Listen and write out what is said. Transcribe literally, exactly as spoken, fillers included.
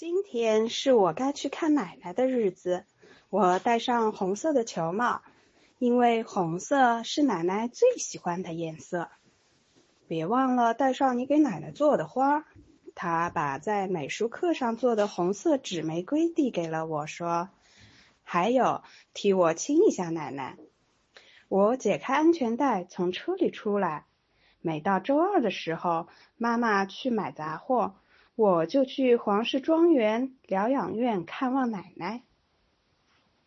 今天是我该去看奶奶的日子，我戴上红色的球帽，因为红色是奶奶最喜欢的颜色。别忘了带上你给奶奶做的花。她把在美术课上做的红色纸玫瑰递给了我，说：还有，替我亲一下奶奶。我解开安全带，从车里出来。每到周二的时候，妈妈去买杂货，我就去皇室庄园疗养院看望奶奶。